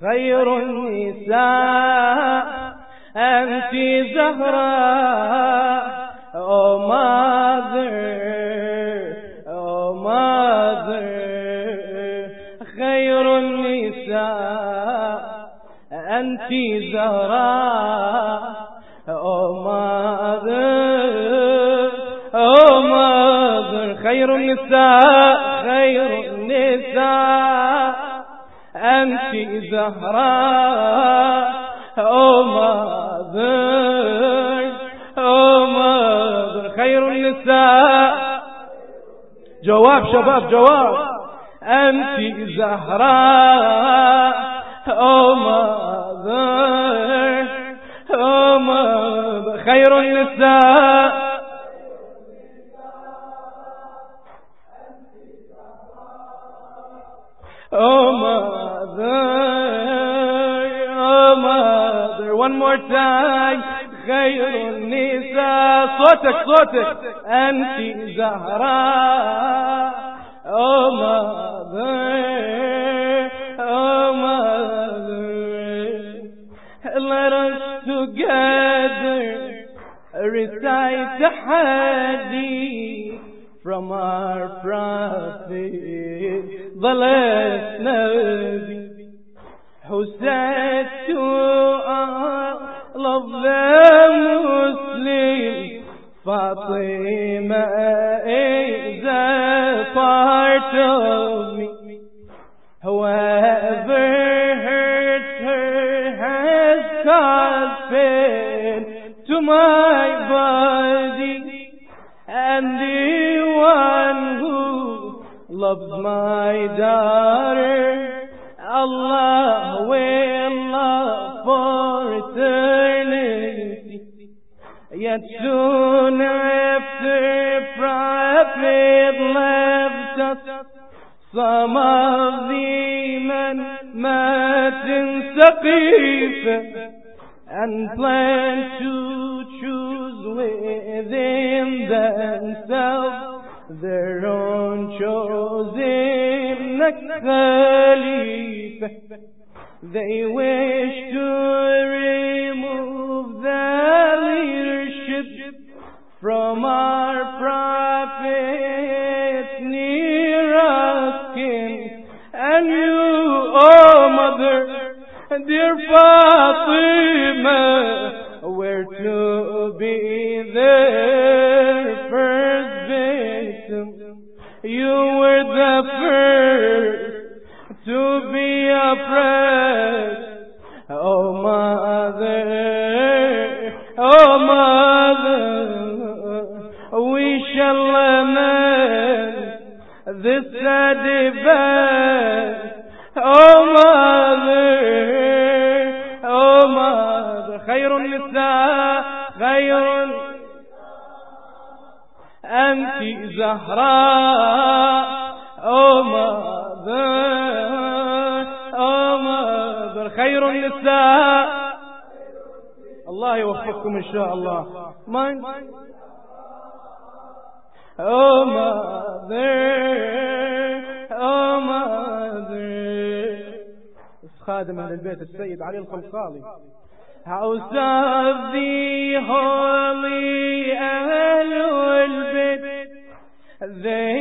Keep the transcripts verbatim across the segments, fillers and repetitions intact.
خير النساء أنت زهراء. Oh mother, oh mother, خير النساء أنت زهراء. Oh mother, oh mother, خير النساء خير النساء أنت زهراء. Oh mother, oh mother, خير النساء. جواب شباب جواب. أنت زهراء. Oh mother, oh mother, خير النساء. Oh mother, oh mother, one more time. خير النساء. صوتك صوتك. أنت زهراء. Oh mother, oh mother, let us together recite the hadith from our prophet, the last Nabi, who said to all of the Muslims, Fatima is a part of me. Whoever hurts her has caused pain to my body, and the one who loves my daughter, Allah will love for eternity. Yet soon after Prophet left us, some of the men met in Saqifa and planned to choose within themselves their own chosen next Khalifa. They wish to remove the leadership from our Prophet's nearest kin. And you, oh mother, dear Fatima, were to be their first victim. You were the first to be oppressed. Oh mother, oh mother, we shall lament this sad event. Oh mother, oh mother, خير النساء خير أنت زهراء. Oh mother, oh mother, خير النساء. الله يوفقكم إن شاء الله. من Oh mother, oh mother. خادم أهل البيت السيد علي الخلقالي. House of the holy Ahlul Bayt, they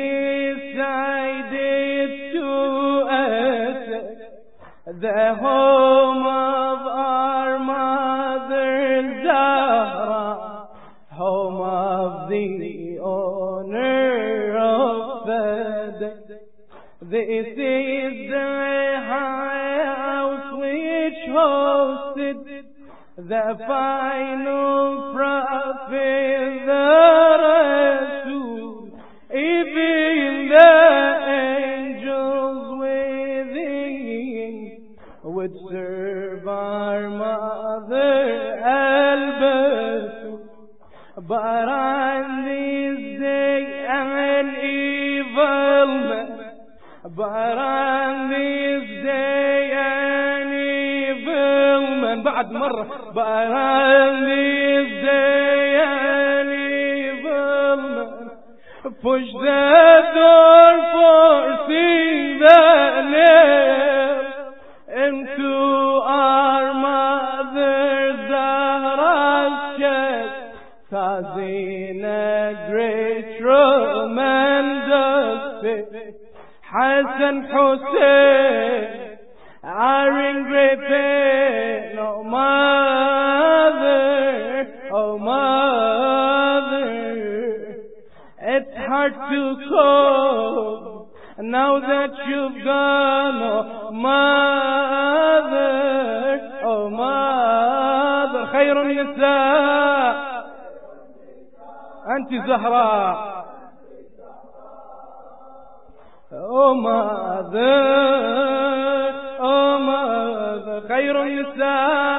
decided to attack the home of our mother Zahra, home of the owner of Fadak. This is the house which hosted the final prophet, the Rasul. Even the angels within would serve our mother Al-Batul. But on this day an evil man, but on this day an evil man, بعد مرة, but on this day an evil man pushed the door, forcing the nail in into our mother Zahra's chest, causing a great tremendous fit. Hassan Hussein are in great pain. Oh mother, oh mother, it's hard to cope now that you've gone. Oh mother, oh mother, خير النساء أنت زهراء. Oh mother, oh mother, خير النساء.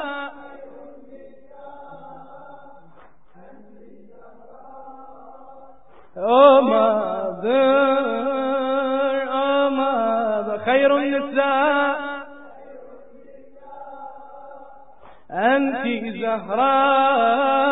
Oh mother, oh mother, خير النساء أنت زهراء.